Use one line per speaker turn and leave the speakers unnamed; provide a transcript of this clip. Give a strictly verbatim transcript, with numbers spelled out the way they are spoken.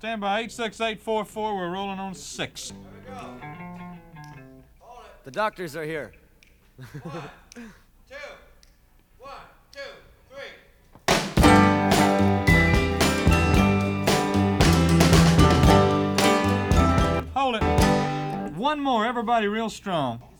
Stand by, eight six eight four four, we're rolling on six.
Here we go. Hold it.
The doctors are here.
One, two, one, two, three.
Hold it. One more, everybody real strong.